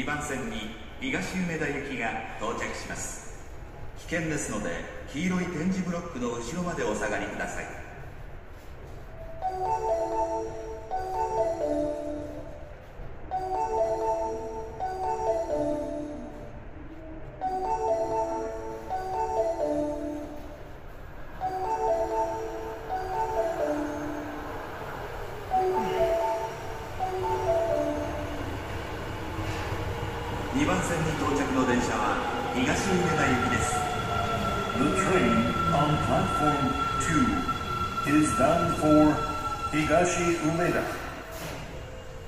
2番線に東梅田行きが到着します。危険ですので黄色い点字ブロックの後ろまでお下がりください。2番線に到着の電車は東梅田行きです。 The train on platform 2 is bound for Higashi Umeda.